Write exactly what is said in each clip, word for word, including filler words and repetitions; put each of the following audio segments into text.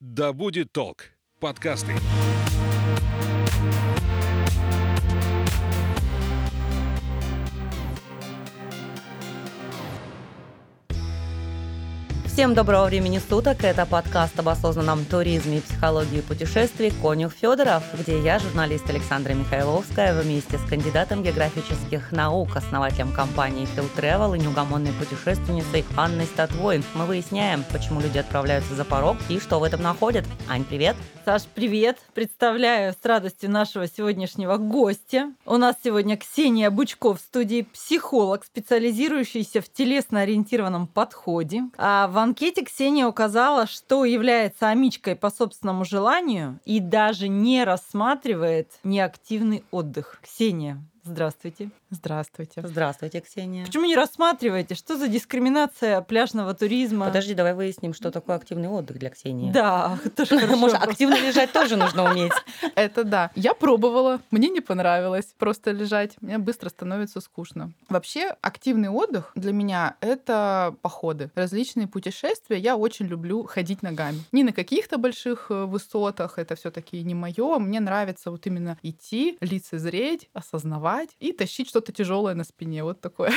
Да будет толк. Подкасты. Всем доброго времени суток. Это подкаст об осознанном туризме и психологии путешествий «Конюх Федоров», где я, журналист Александра Михайловская, вместе с кандидатом географических наук, основателем компании Field Travel и неугомонной путешественницей Анной Статвой. Мы выясняем, почему люди отправляются за порог и что в этом находят. Ань, привет! Саш, привет! Представляю с радостью нашего сегодняшнего гостя. У нас сегодня Ксения Бучко в студии, психолог, специализирующийся в телесно-ориентированном подходе. А в анкете Ксения указала, что является амичкой по собственному желанию и даже не рассматривает неактивный отдых. Ксения, здравствуйте. Здравствуйте. Здравствуйте, Ксения. Почему не рассматриваете? Что за дискриминация пляжного туризма? Подожди, давай выясним, что такое активный отдых для Ксении. Да, тоже хорошо. Может, активно лежать тоже нужно уметь. Это да. Я пробовала, мне не понравилось просто лежать. Мне быстро становится скучно. Вообще, активный отдых для меня — это походы, различные путешествия. Я очень люблю ходить ногами. Не на каких-то больших высотах, это все таки не мое. Мне нравится вот именно идти, лицезреть, осознавать и тащить что-то тяжелое на спине. Вот такое.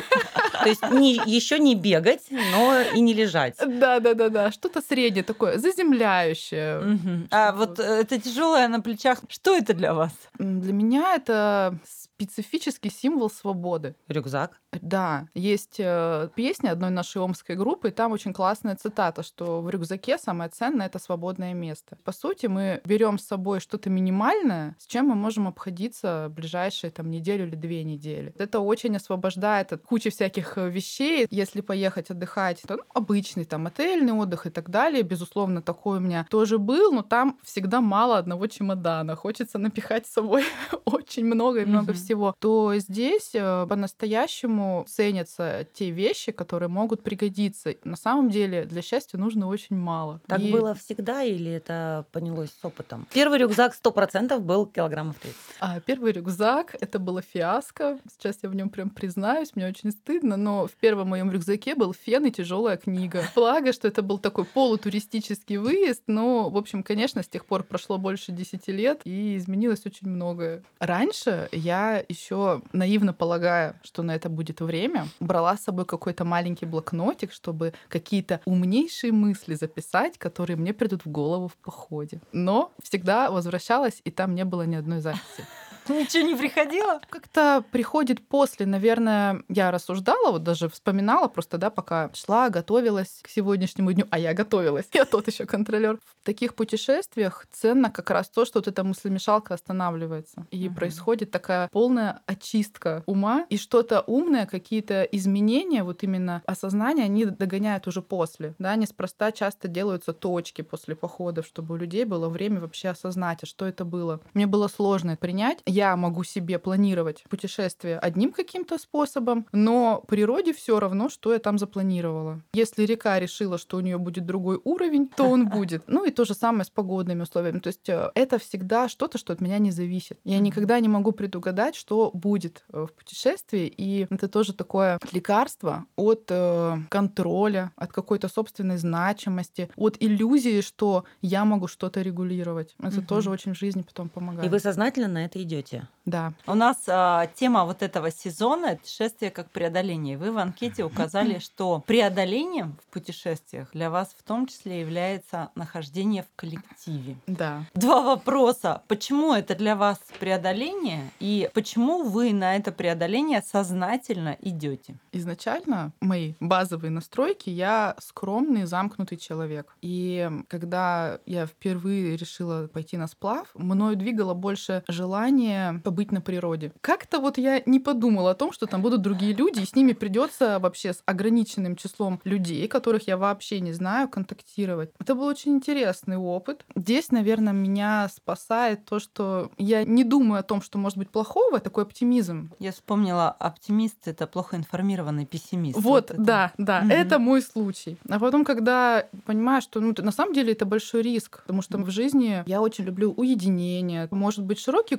То есть не, еще не бегать, но и не лежать. Да, да, да, да. Что-то среднее такое, заземляющее. Угу. А вот это тяжелое на плечах, что это для вас? Для меня это специфический символ свободы. Рюкзак? Да. Есть э, песня одной нашей омской группы, и там очень классная цитата, что в рюкзаке самое ценное — это свободное место. По сути, мы берем с собой что-то минимальное, с чем мы можем обходиться ближайшие там неделю или две недели. Это очень освобождает от кучи всяких вещей. Если поехать отдыхать, то ну, обычный там отельный отдых и так далее, безусловно, такой у меня тоже был, но там всегда мало одного чемодана. Хочется напихать с собой очень много и много всего. То здесь по-настоящему ценятся те вещи, которые могут пригодиться. На самом деле для счастья нужно очень мало. Так и... было всегда или это понялось с опытом? Первый рюкзак сто процентов был килограммов тридцать. А первый рюкзак — это было фиаско. Сейчас я в нем прям признаюсь, мне очень стыдно, но в первом моем рюкзаке был фен и тяжелая книга. Благо, что это был такой полутуристический выезд, но, в общем, конечно, с тех пор прошло больше десяти лет, и изменилось очень многое. Раньше я еще наивно полагая, что на это будет время, брала с собой какой-то маленький блокнотик, чтобы какие-то умнейшие мысли записать, которые мне придут в голову в походе. Но всегда возвращалась, и там не было ни одной записи. Ничего не приходило? Как-то приходит после, наверное, я рассуждала, вот даже вспоминала просто, да, пока шла, готовилась к сегодняшнему дню, а я готовилась, я тот еще контролер. В таких путешествиях ценно как раз то, что вот эта мыслемешалка останавливается, и uh-huh. происходит такая полная очистка ума, и что-то умное, какие-то изменения, вот именно осознание, они догоняют уже после, да, неспроста часто делаются точки после походов, чтобы у людей было время вообще осознать, а что это было. Мне было сложно принять. Я могу себе планировать путешествие одним каким-то способом, но природе все равно, что я там запланировала. Если река решила, что у нее будет другой уровень, то он будет. Ну и то же самое с погодными условиями. То есть это всегда что-то, что от меня не зависит. Я никогда не могу предугадать, что будет в путешествии, и это тоже такое лекарство от контроля, от какой-то собственной значимости, от иллюзии, что я могу что-то регулировать. Это угу. тоже очень в жизни потом помогает. И вы сознательно на это идете? Да. У нас а, тема вот этого сезона — путешествие как преодоление. Вы в анкете указали, что преодолением в путешествиях для вас в том числе является нахождение в коллективе. Да. Два вопроса. Почему это для вас преодоление и почему вы на это преодоление сознательно идете? Изначально мои базовые настройки — я скромный, замкнутый человек. И когда я впервые решила пойти на сплав, мною двигало больше желание побыть на природе. Как-то вот я не подумала о том, что там будут другие люди, и с ними придется вообще с ограниченным числом людей, которых я вообще не знаю, контактировать. Это был очень интересный опыт. Здесь, наверное, меня спасает то, что я не думаю о том, что может быть плохого, такой оптимизм. Я вспомнила, оптимист — это плохо информированный пессимист. Вот, вот да, да, угу. это мой случай. А потом, когда понимаю, что ну, на самом деле это большой риск, потому что в жизни я очень люблю уединение, может быть, широкий круг общения,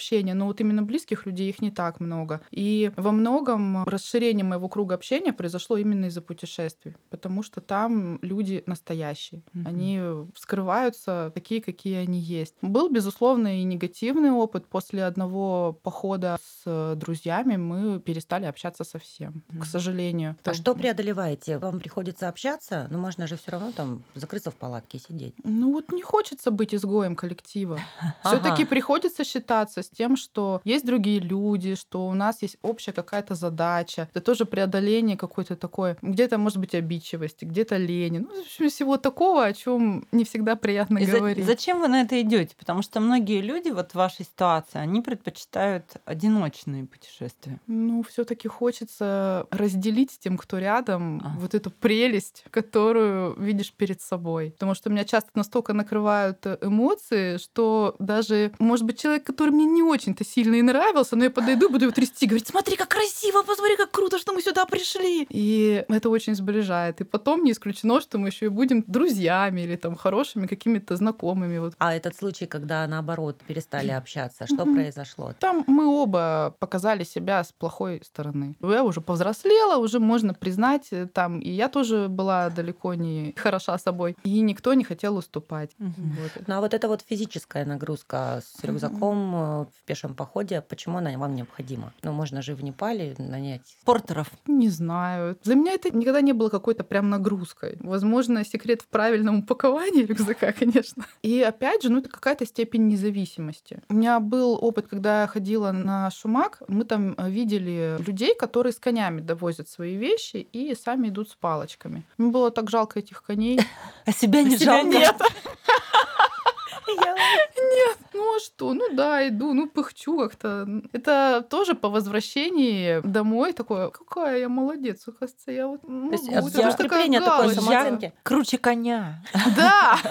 общения, но вот именно близких людей их не так много. И во многом расширение моего круга общения произошло именно из-за путешествий, потому что там люди настоящие. Mm-hmm. Они вскрываются такие, какие они есть. Был, безусловно, и негативный опыт. После одного похода с друзьями мы перестали общаться совсем, mm-hmm. к сожалению. А что преодолеваете? Вам приходится общаться, но можно же все равно там закрыться в палатке и сидеть. Ну вот не хочется быть изгоем коллектива. Все-таки ага. приходится считаться с тем, что есть другие люди, что у нас есть общая какая-то задача. Это тоже преодоление какой-то такой, где-то, может быть, обидчивости, где-то лени. Ну, в общем, всего такого, о чем не всегда приятно и говорить. За- зачем вы на это идете? Потому что многие люди вот в вашей ситуации, они предпочитают одиночные путешествия. Ну, все-таки хочется разделить с тем, кто рядом, а. вот эту прелесть, которую видишь перед собой. Потому что меня часто настолько накрывают эмоции, что даже, может быть, человек, который мне не очень-то сильно и нравился, но я подойду и буду его трясти, говорить: смотри, как красиво, посмотри, как круто, что мы сюда пришли. И это очень сближает. И потом не исключено, что мы еще и будем друзьями или там хорошими какими-то знакомыми. Вот. А этот случай, когда наоборот перестали общаться, что mm-hmm. произошло? Там мы оба показали себя с плохой стороны. Я уже повзрослела, уже можно признать, там и я тоже была далеко не хороша собой, и никто не хотел уступать. Mm-hmm. Вот. Ну а вот эта вот физическая нагрузка с рюкзаком mm-hmm. в пешем походе, почему она вам необходима? Ну, можно же в Непале нанять портеров. Не знаю. Для меня это никогда не было какой-то прям нагрузкой. Возможно, секрет в правильном упаковании рюкзака, конечно. И опять же, ну, это какая-то степень независимости. У меня был опыт, когда я ходила на Шумак, мы там видели людей, которые с конями довозят свои вещи и сами идут с палочками. Мне было так жалко этих коней. А себя не жалко? Нет. Нет, ну а что? Ну да, иду, ну пыхчу как-то. Это тоже по возвращении домой такое: какая я молодец, оказывается, я вот могу. То есть закрепление такой самооценки. Круче коня. Да.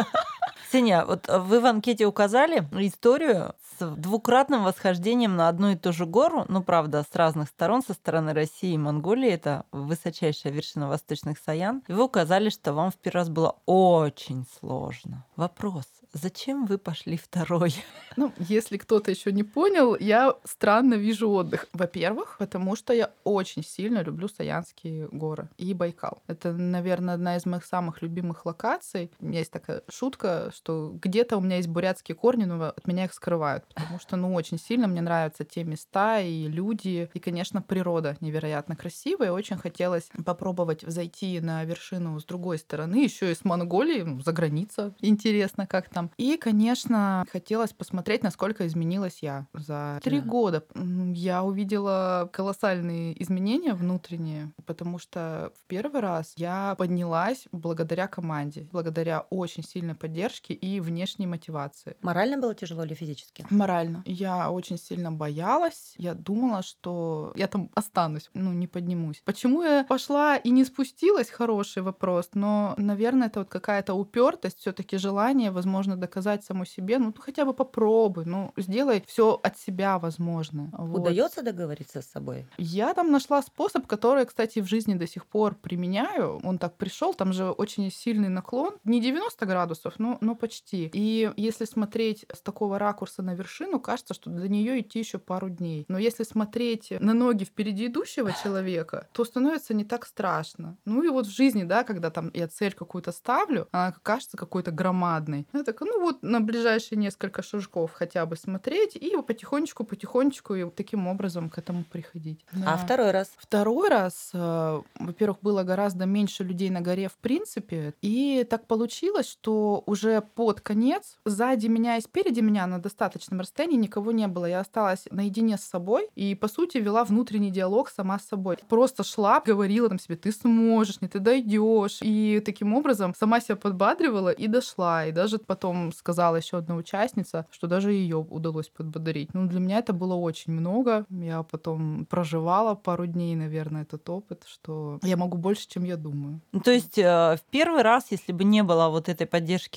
Ксения, вот вы в анкете указали историю с двукратным восхождением на одну и ту же гору, ну, правда, с разных сторон, со стороны России и Монголии, это высочайшая вершина восточных Саян. И вы указали, что вам в первый раз было очень сложно. Вопрос: зачем вы пошли второй? Ну, если кто-то еще не понял, я странно вижу отдых. Во-первых, потому что я очень сильно люблю Саянские горы и Байкал. Это, наверное, одна из моих самых любимых локаций. У меня есть такая шутка, что где-то у меня есть бурятские корни, но от меня их скрывают, потому что, ну, очень сильно мне нравятся те места и люди, и, конечно, природа невероятно красивая. Очень хотелось попробовать взойти на вершину с другой стороны, еще и с Монголии, ну, за граница. Интересно, как там. И, конечно, хотелось посмотреть, насколько изменилась я за три года. Я увидела колоссальные изменения внутренние, потому что в первый раз я поднялась благодаря команде, благодаря очень сильной поддержке и внешней мотивации. Морально было тяжело или физически? Морально. Я очень сильно боялась. Я думала, что я там останусь, ну, не поднимусь. Почему я пошла и не спустилась? Хороший вопрос. Но, наверное, это вот какая-то упертость, все-таки желание, возможно, доказать саму себе. Ну, хотя бы попробуй, ну, сделай все от себя возможное. Вот. Удается договориться с собой? Я там нашла способ, который, кстати, в жизни до сих пор применяю. Он так пришел, там же очень сильный наклон. Не девяносто градусов, но, но почти. И если смотреть с такого ракурса на вершину, кажется, что до нее идти еще пару дней. Но если смотреть на ноги впереди идущего человека, то становится не так страшно. Ну и вот в жизни, да, когда там я цель какую-то ставлю, она кажется какой-то громадной. Я такая: ну вот на ближайшие несколько шажков хотя бы смотреть и потихонечку, потихонечку и таким образом к этому приходить. Да. А второй раз? Второй раз, э, во-первых, было гораздо меньше людей на горе в принципе, и так получилось, что уже под конец сзади меня и спереди меня на достаточном расстоянии никого не было. Я осталась наедине с собой и, по сути, вела внутренний диалог сама с собой. Просто шла, говорила там себе: ты сможешь, не ты дойдешь. И таким образом сама себя подбадривала и дошла. И даже потом сказала еще одна участница, что даже ее удалось подбодрить. Ну, для меня это было очень много. Я потом проживала пару дней, наверное, этот опыт, что я могу больше, чем я думаю. То есть в первый раз, если бы не было вот этой поддержки извне,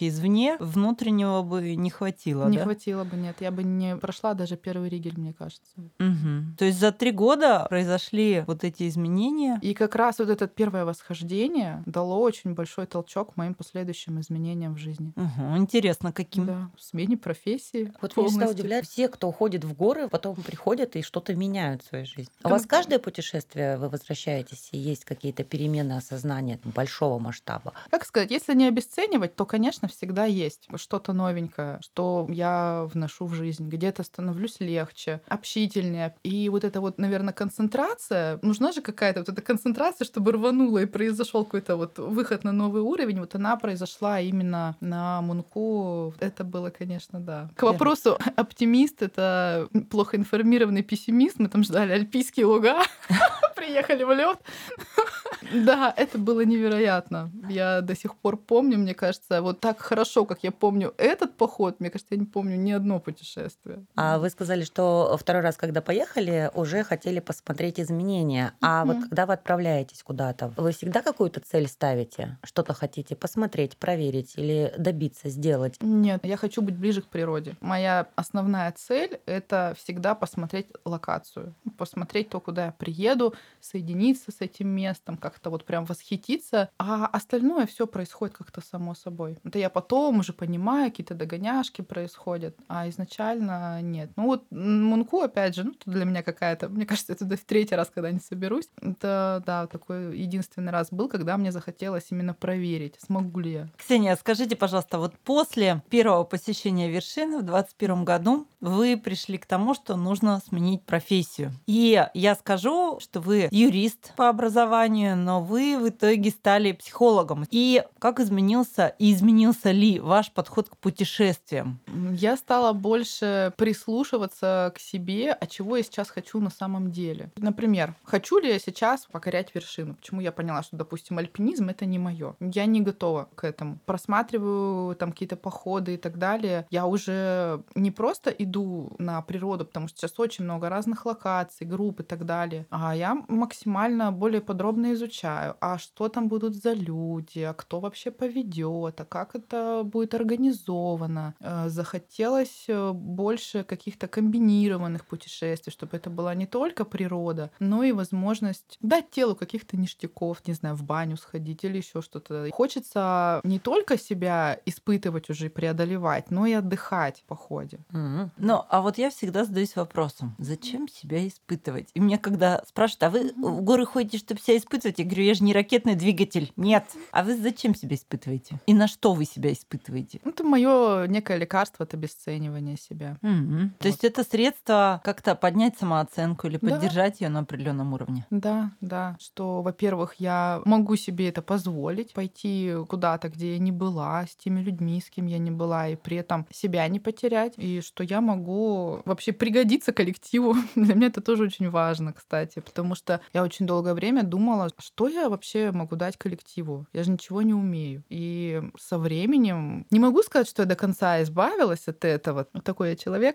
мне внутреннего бы не хватило, Не да? хватило бы, нет. Я бы не прошла даже первый ригель, мне кажется. Угу. То есть за три года произошли вот эти изменения? И как раз вот это первое восхождение дало очень большой толчок моим последующим изменениям в жизни. Угу. Интересно, каким? Да, в смене профессии. Вот меня всегда полностью. удивляет, все, кто уходит в горы, потом приходят и что-то меняют в своей жизни. У Как- вас каждое путешествие вы возвращаетесь, и есть какие-то перемены осознания большого масштаба? Как сказать, если не обесценивать, то, конечно, всегда есть что-то новенькое, что я вношу в жизнь. Где-то становлюсь легче, общительнее. И вот эта вот, наверное, концентрация, нужна же какая-то вот эта концентрация, чтобы рванула и произошел какой-то вот выход на новый уровень. Вот она произошла именно на Мунку. Это было, конечно, да. К Первый. вопросу, оптимист — это плохо информированный пессимист. Мы там ждали альпийские луга, приехали в лед. Да, это было невероятно. Я до сих пор помню, мне кажется, вот так хорошо, как я помню этот поход, мне кажется, я не помню ни одно путешествие. А вы сказали, что второй раз, когда поехали, уже хотели посмотреть изменения. А вот Мгм. когда вы отправляетесь куда-то, вы всегда какую-то цель ставите? Что-то хотите посмотреть, проверить или добиться, сделать? Нет, я хочу быть ближе к природе. Моя основная цель — это всегда посмотреть локацию, посмотреть то, куда я приеду, соединиться с этим местом, как-то вот прям восхититься, а остальное все происходит как-то само собой. Это я потом уже понимаю, какие-то догоняшки происходят, а изначально нет. Ну вот Мунку, опять же, ну это для меня какая-то, мне кажется, это в третий раз, когда не соберусь. Это, да, такой единственный раз был, когда мне захотелось именно проверить, смогу ли я. Ксения, скажите, пожалуйста, вот после первого посещения вершины в двадцать первом году вы пришли к тому, что нужно сменить профессию. И я скажу, что вы юрист по образованию, но вы в итоге стали психологом. И как изменился и изменился ли ваш подход к путешествиям? Я стала больше прислушиваться к себе, а чего я сейчас хочу на самом деле. Например, хочу ли я сейчас покорять вершину? Почему я поняла, что, допустим, альпинизм — это не мое. Я не готова к этому. Просматриваю там какие-то походы и так далее. Я уже не просто иду на природу, потому что сейчас очень много разных локаций, групп и так далее, а я максимально более подробно изучаю, а что там будут за люди, а кто вообще поведет, а как это будет организовано. Э, Захотелось э, больше каких-то комбинированных путешествий, чтобы это была не только природа, но и возможность дать телу каких-то ништяков, не знаю, в баню сходить или еще что-то. Хочется не только себя испытывать уже и преодолевать, но и отдыхать в походе. Мгм. Ну, а вот я всегда задаюсь вопросом, зачем себя испытывать? И мне когда спрашивают, а вы в горы ходите, чтобы себя испытывать? Я говорю, я же не ракетный двигатель. Нет. А вы зачем себя испытываете? И на что вы себя испытываете? Это мое некое лекарство от обесценивания себя. Мгм. То Вот. есть это средство как-то поднять самооценку или Да. поддержать ее на определенном уровне? Да, да, что, во-первых, я могу себе это позволить, пойти куда-то, где я не была, с теми людьми, с кем я не была, и при этом себя не потерять, и что я могу вообще пригодиться коллективу. Для меня это тоже очень важно, кстати, потому что я очень долгое время думала, что я вообще могу дать коллективу. Я же ничего не умею. И со временем, не могу сказать, что я до конца избавилась от этого, вот такой я человек,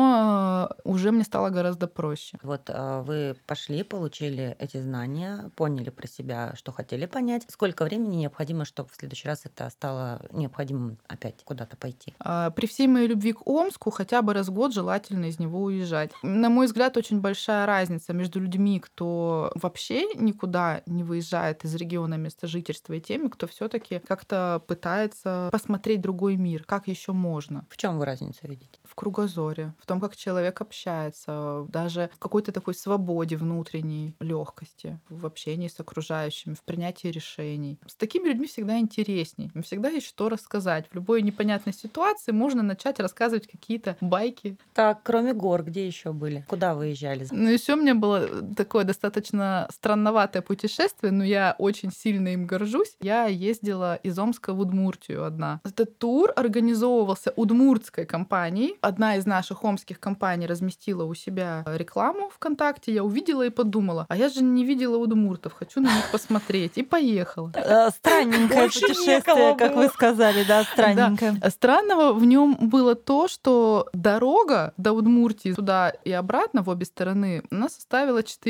но уже мне стало гораздо проще. Вот а, вы пошли, получили эти знания, поняли про себя, что хотели понять. Сколько времени необходимо, чтобы в следующий раз это стало необходимым опять куда-то пойти? А, При всей моей любви к Омску хотя бы раз в год желательно из него уезжать. На мой взгляд, очень большая разница между людьми, кто вообще никуда не выезжает из региона места жительства, и теми, кто все-таки как-то пытается посмотреть другой мир, как еще можно. В чем вы разницу видите? В кругозоре, в том, как человек общается, даже в какой-то такой свободе внутренней, легкости, в общении с окружающими, в принятии решений. С такими людьми всегда интересней. Им всегда есть что рассказать. В любой непонятной ситуации можно начать рассказывать какие-то байки. Так, кроме гор, где еще были? Куда выезжали? Ну, еще у меня было такое достаточно странноватое путешествие, но я очень сильно им горжусь. Я ездила из Омска в Удмуртию одна. Этот тур организовывался удмуртской компанией. Одна из наших омских компаний разместила у себя рекламу ВКонтакте. Я увидела и подумала, а я же не видела удмуртов, хочу на них посмотреть. И поехала. Э, Странненькое Больше некого путешествие, как было. вы сказали, да, странненькое. Да. Странного в нем было то, что дорога до Удмуртии туда и обратно в обе стороны она составила четыре дня.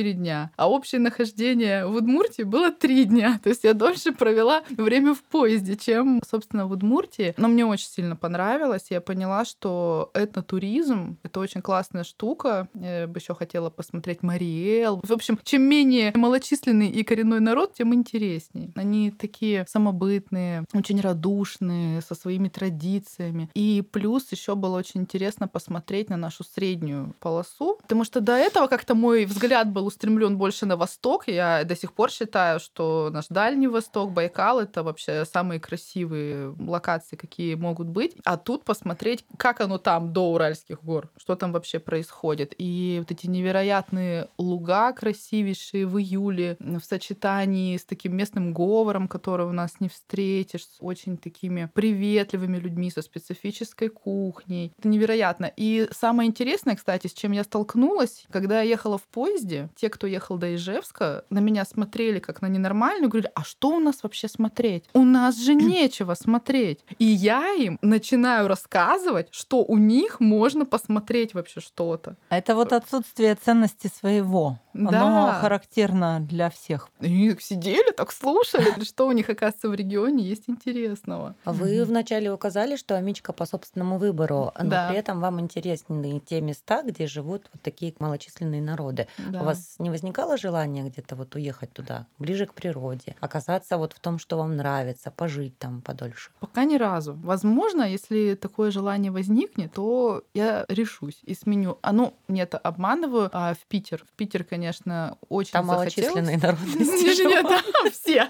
дня, а общее нахождение в Удмуртии было три дня. То есть я дольше провела время в поезде, чем, собственно, в Удмуртии. Но мне очень сильно понравилось. Я поняла, что этнотуризм — это очень классная штука. Я бы еще хотела посмотреть Мариэл. В общем, чем менее малочисленный и коренной народ, тем интереснее. Они такие самобытные, очень радушные, со своими традициями. И плюс еще было очень интересно посмотреть на нашу среднюю полосу, потому что до этого как-то мой взгляд был устремлен больше на восток. Я до сих пор считаю, что наш Дальний Восток, Байкал — это вообще самые красивые локации, какие могут быть. А тут посмотреть, как оно там до Уральских гор, что там вообще происходит. И вот эти невероятные луга красивейшие в июле в сочетании с таким местным говором, который у нас не встретишь, с очень такими приветливыми людьми, со специфической кухней. Это невероятно. И самое интересное, кстати, с чем я столкнулась, когда я ехала в поезде, те, кто ехал до Ижевска, на меня смотрели как на ненормальную, говорили: а что у нас вообще смотреть? У нас же нечего смотреть. И я им начинаю рассказывать, что у них можно посмотреть вообще что-то. Это вот отсутствие ценности своего. Оно Да. характерно для всех. И они так сидели, так слушали, что у них, оказывается, в регионе есть интересного. Вы вначале указали, что Амичка по собственному выбору, но Да. при этом вам интересны те места, где живут вот такие малочисленные народы. Да. У вас не возникало желания где-то вот уехать туда, ближе к природе, оказаться вот в том, что вам нравится, пожить там подольше? Пока ни разу. Возможно, если такое желание возникнет, то я решусь и сменю. А ну, нет, обманываю, а в Питер. В Питер, конечно, очень Там захотелось. малочисленные народности Нет, живут. нет, да, все.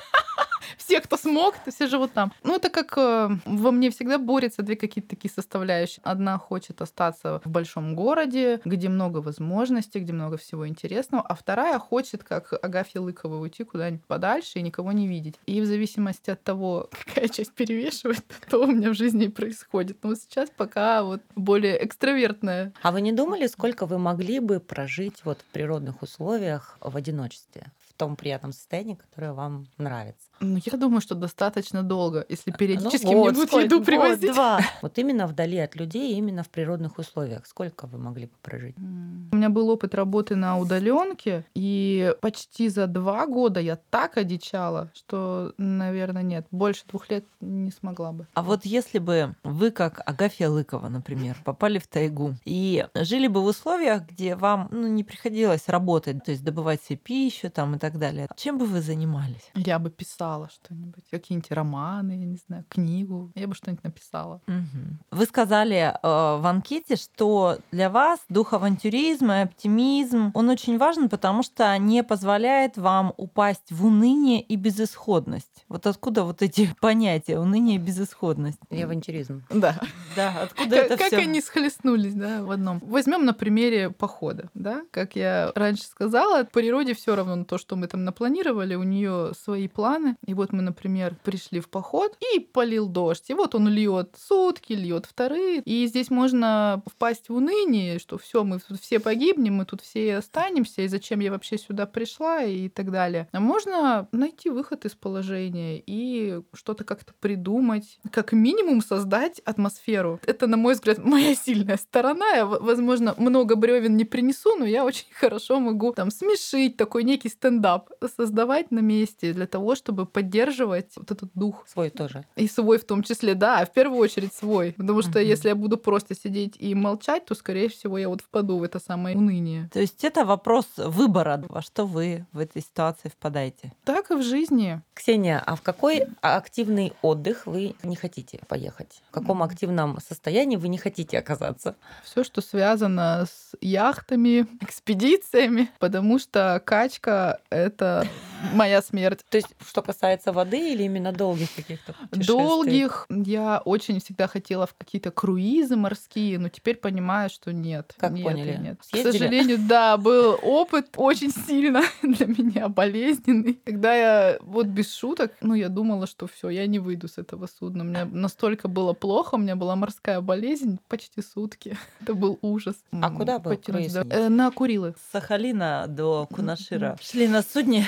Все, кто смог, то все живут там. Ну, это как э, во мне всегда борются две какие-то такие составляющие. Одна хочет остаться в большом городе, где много возможностей, где много всего интересного, а вторая хочет, как Агафья Лыкова, уйти куда-нибудь подальше и никого не видеть. И в зависимости от того, какая часть перевешивает, то у меня в жизни и происходит. Но вот сейчас пока вот более экстравертная. А вы не думали, сколько вы могли бы прожить вот в природных условиях в одиночестве, в том приятном состоянии, которое вам нравится? Ну, я думаю, что достаточно долго, если периодически Ну мне вот, будут сколько? еду Год, привозить. два. Вот именно вдали от людей, именно в природных условиях. Сколько вы могли бы прожить? У меня был опыт работы на удаленке, и почти за два года я так одичала, что, наверное, нет, больше двух лет не смогла бы. А вот если бы вы, как Агафья Лыкова, например, попали в тайгу и жили бы в условиях, где вам ну, не приходилось работать, то есть добывать себе пищу там, и так далее, чем бы вы занимались? Я бы писала что-нибудь, какие-нибудь романы, я не знаю, книгу, я бы что-нибудь написала. Мгм. Вы сказали э, в анкете, что для вас дух авантюризма и оптимизм, он очень важен, потому что не позволяет вам упасть в уныние и безысходность. Вот откуда вот эти понятия уныние и безысходность? И авантюризм. Да. Да, откуда Как, это как всё? они схлестнулись, да, в одном. Возьмем на примере похода, да, как я раньше сказала, природе все равно на то, что мы там напланировали, у нее свои планы. И вот мы, например, пришли в поход, и полил дождь. И вот он льет сутки, льет вторые. И здесь можно впасть в уныние, что все, мы тут все погибнем, мы тут все останемся, и зачем я вообще сюда пришла, и так далее. А можно найти выход из положения и что-то как-то придумать, как минимум создать атмосферу. Это, на мой взгляд, моя сильная сторона. Я, возможно, много бревен не принесу, но я очень хорошо могу там смешить, такой некий стендап создавать на месте для того, чтобы поддерживать вот этот дух. Свой тоже. И свой в том числе, да, в первую очередь свой. Потому что Мгм. если я буду просто сидеть и молчать, то, скорее всего, я вот впаду в это самое уныние. То есть это вопрос выбора, во что вы в этой ситуации впадаете. Так и в жизни. Ксения, а в какой активный отдых вы не хотите поехать? В каком активном состоянии вы не хотите оказаться? Все, что связано с яхтами, экспедициями, потому что качка — это моя смерть. То есть, что касается воды или именно долгих каких-то путешествий? Долгих я очень всегда хотела в какие-то круизы морские, но теперь понимаю, что нет. Как нет, поняли? Нет. К Съездили? сожалению, да, был опыт очень сильно для меня болезненный. Когда я вот без шуток, ну, я думала, что все, я не выйду с этого судна. Мне настолько было плохо, у меня была морская болезнь почти сутки. Это был ужас. А М, куда был потянуть, круиз? да. Э, На Курилы. С Сахалина до Кунашира шли на судне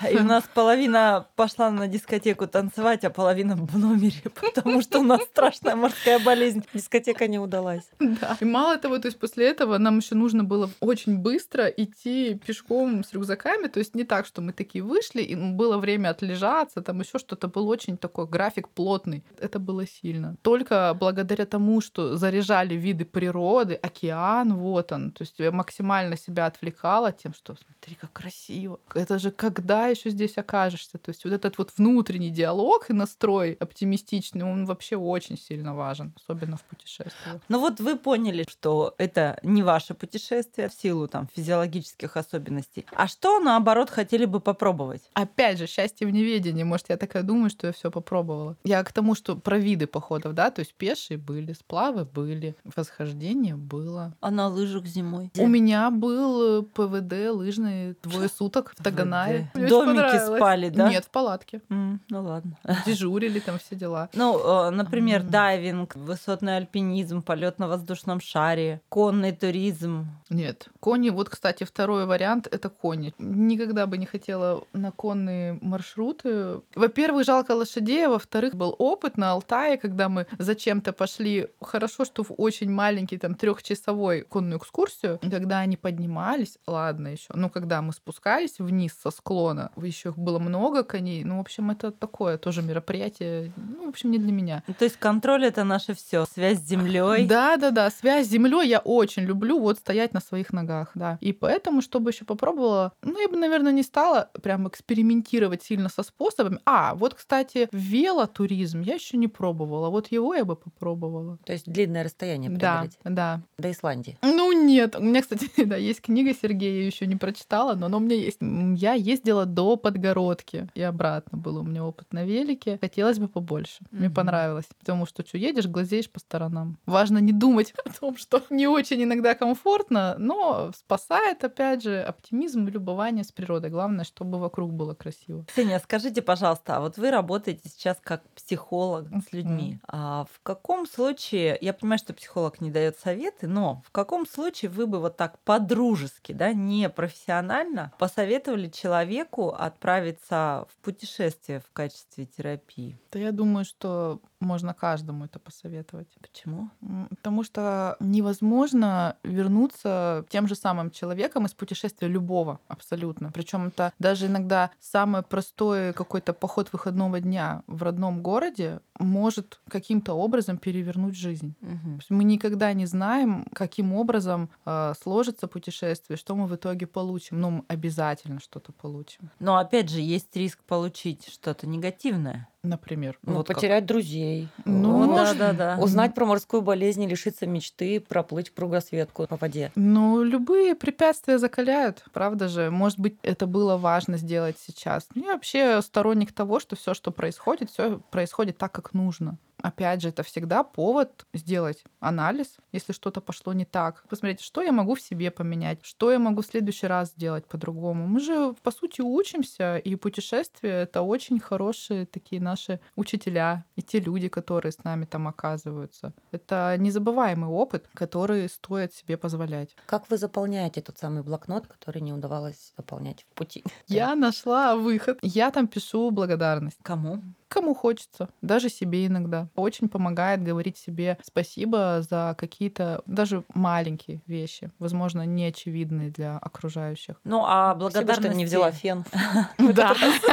И у нас половина пошла на дискотеку танцевать, а половина в номере, потому что у нас страшная морская болезнь. Дискотека не удалась. Да. И мало того, то есть после этого нам еще нужно было очень быстро идти пешком с рюкзаками, то есть не так, что мы такие вышли, и было время отлежаться, там еще что-то, был очень такой график плотный. Это было сильно. Только благодаря тому, что заряжали виды природы, океан, вот он, то есть я максимально себя отвлекала тем, что смотри, как красиво. Это же когда еще здесь окажешься? То есть вот этот вот внутренний диалог и настрой оптимистичный, он вообще очень сильно важен, особенно в путешествиях. Ну вот вы поняли, что это не ваше путешествие в силу там физиологических особенностей. А что, наоборот, хотели бы попробовать? Опять же, счастье в неведении. Может, я такая думаю, что я все попробовала. Я к тому, что про виды походов, да, то есть пешие были, сплавы были, восхождение было. А на лыжах зимой? У меня был ПВД лыжный двое суток в Таганае. В домике спали, да? Нет, в палатке. М, ну ладно. Дежурили там все дела. Ну, э, например, дайвинг, высотный альпинизм, полет на воздушном шаре, конный туризм. Нет. Кони, вот, кстати, второй вариант — это кони. Никогда бы не хотела на конные маршруты. Во-первых, жалко лошадей, а во-вторых, был опыт на Алтае, когда мы зачем-то пошли, хорошо, что в очень маленький, там, трехчасовой конную экскурсию, когда они поднимались, ладно еще, но когда мы спускались вниз со склона, еще их было много коней, ну, в общем, это такое тоже мероприятие, ну, в общем, не для меня. То есть контроль — это наше все, связь с землей. Да, да, да, связь с землей я очень люблю, вот стоять на своих ногах, да. И поэтому, чтобы еще попробовала, ну, я бы, наверное, не стала прям экспериментировать сильно со способами. А, вот, кстати, велотуризм я еще не пробовала, вот его я бы попробовала. То есть длинное расстояние Да, преодолеть. да. До Исландии. Ну нет, у меня, кстати, да, есть книга Сергея, я ее еще не прочитала, но она у меня есть. Я ездила до Подгородки и обратно, был у меня опыт на велике. Хотелось бы побольше, mm-hmm. мне понравилось, потому что что едешь, глазеешь по сторонам. Важно не думать о том, что не очень иногда комфортно, но спасает, опять же, оптимизм и любование с природой. Главное, чтобы вокруг было красиво. Ксения, скажите, пожалуйста, а вот вы работаете сейчас как психолог с людьми. Mm. А в каком случае, я понимаю, что психолог не дает советы, но в каком случае вы бы вот так по-дружески, да, не профессионально посоветовали человеку отправиться в путешествие в качестве терапии? Да я думаю, что можно каждому это посоветовать. Почему? Потому что невозможно вернуться тем же самым человеком из путешествия любого абсолютно. Причем это даже иногда самый простой какой-то поход выходного дня в родном городе может каким-то образом перевернуть жизнь. Угу. Мы никогда не знаем, каким образом э, сложится путешествие, что мы в итоге получим. Ну, мы обязательно что-то получим. Но опять же, есть риск получить что-то негативное. Например. Ну, вот потерять как? друзей. Ну, вот, может, да, да, да. Узнать про морскую болезнь, лишиться мечты, проплыть кругосветку по воде. Ну, любые препятствия закаляют, правда же. Может быть, это было важно сделать сейчас. Я вообще сторонник того, что все, что происходит, все происходит так, как нужно. Опять же, это всегда повод сделать анализ, если что-то пошло не так. Посмотреть, что я могу в себе поменять, что я могу в следующий раз сделать по-другому. Мы же, по сути, учимся, и путешествия — это очень хорошие такие наши учителя, и те люди, которые с нами там оказываются. Это незабываемый опыт, который стоит себе позволять. Как вы заполняете тот самый блокнот, который не удавалось заполнять в пути? Я нашла выход. Я там пишу благодарность. Кому? Кому хочется, даже себе иногда. Очень помогает говорить себе спасибо за какие-то даже маленькие вещи, возможно, неочевидные для окружающих. Ну, а Спасибо, благодарность... что не взяла фен. Да.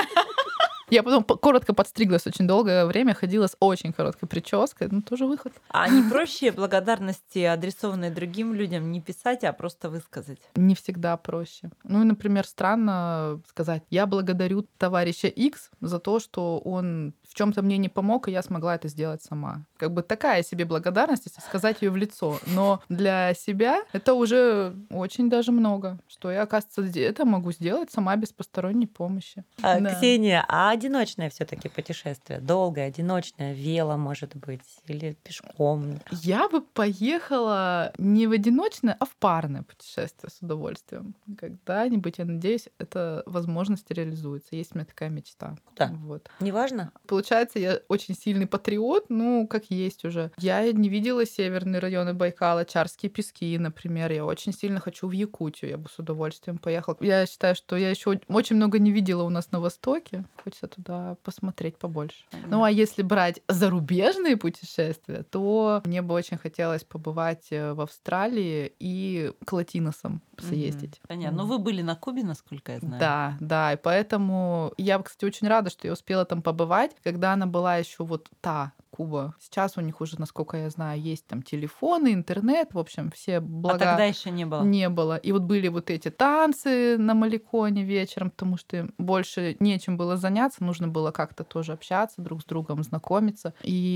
Я потом коротко подстриглась очень долгое время, ходила с очень короткой прической, ну тоже выход. А не проще благодарности, адресованные другим людям, не писать, а просто высказать? Не всегда проще. Ну и, например, странно сказать: я благодарю товарища X за то, что он в чем-то мне не помог, и я смогла это сделать сама. Как бы такая себе благодарность, если сказать ее в лицо. Но для себя это уже очень даже много, что я, оказывается, это могу сделать сама без посторонней помощи. А, Да. Ксения, а одиночное все-таки путешествие? Долгое, одиночное, вело, может быть, или пешком? Я бы поехала не в одиночное, а в парное путешествие с удовольствием. Когда-нибудь, я надеюсь, эта возможность реализуется. Есть у меня такая мечта. Да. Вот. Неважно? Получается, я очень сильный патриот, ну, как есть уже. Я не видела северные районы Байкала, Чарские пески, например. Я очень сильно хочу в Якутию. Я бы с удовольствием поехала. Я считаю, что я еще очень много не видела у нас на Востоке. Хочется туда посмотреть побольше. Mm-hmm. Ну, а если брать зарубежные путешествия, то мне бы очень хотелось побывать в Австралии и к латиносам съездить. Mm-hmm. Понятно. Mm-hmm. Ну, вы были на Кубе, насколько я знаю. Да, да. И поэтому я, кстати, очень рада, что я успела там побывать, когда она была еще вот та Куба. Сейчас у них уже, насколько я знаю, есть там телефоны, интернет, в общем, все блага. А тогда еще не было? Не было. И вот были вот эти танцы на Маликоне вечером, потому что больше нечем было заняться, нужно было как-то тоже общаться друг с другом, знакомиться.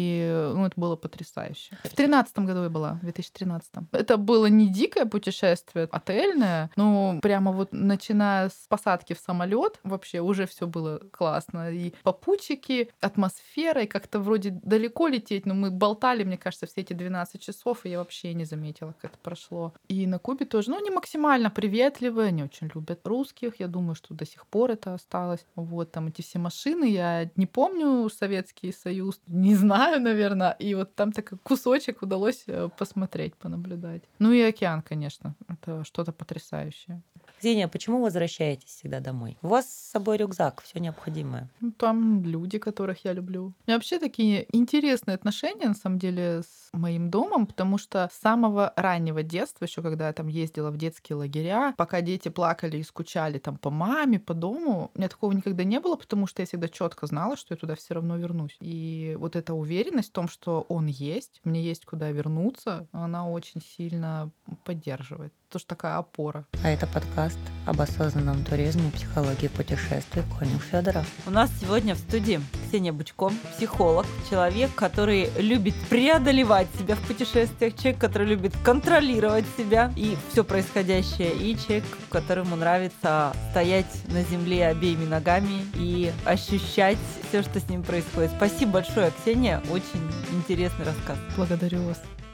И ну, это было потрясающе. В тринадцатом году я была, в две тысячи тринадцатом. Это было не дикое путешествие, отельное, но прямо вот начиная с посадки в самолет вообще уже все было классно. И попутчики, атмосфера, и как-то вроде далеко лететь, но мы болтали, мне кажется, все эти двенадцать часов, и я вообще не заметила, как это прошло. И на Кубе тоже, ну, они максимально приветливые, они очень любят русских, я думаю, что до сих пор это осталось. Вот там эти все машины, я не помню Советский Союз, не знаю, наверное, и вот там такой кусочек удалось посмотреть, понаблюдать. Ну и океан, конечно, это что-то потрясающее. Ксения, почему возвращаетесь всегда домой? У вас с собой рюкзак, все необходимое. Ну, там люди, которых я люблю. У меня вообще такие интересные отношения, на самом деле, с моим домом, потому что с самого раннего детства, еще когда я там ездила в детские лагеря, пока дети плакали и скучали там по маме, по дому, у меня такого никогда не было, потому что я всегда четко знала, что я туда все равно вернусь. И вот эта уверенность в том, что он есть, мне есть куда вернуться, она очень сильно поддерживает. Тоже такая опора. А это подкаст об осознанном туризме, психологии путешествий Конюх Федоров. У нас сегодня в студии Ксения Бучко, психолог, человек, который любит преодолевать себя в путешествиях, человек, который любит контролировать себя и все происходящее, и человек, которому нравится стоять на земле обеими ногами и ощущать все, что с ним происходит. Спасибо большое, Ксения, очень интересный рассказ. Благодарю вас.